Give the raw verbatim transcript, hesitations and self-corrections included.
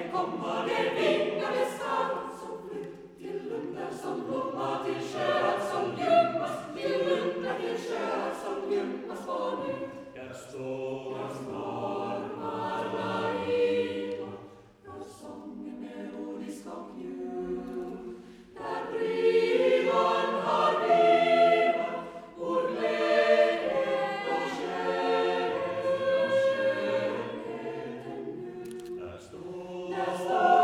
komma det vingade skall som flytt till lundar som blomma till sjöar som gömmas till lundar till sjöar som gömmas på nu. Jag står och stormar laila, för sången melodisk och ljud. Där drivan har vilat, vår glädje och kärlek och skönheten nu. Där står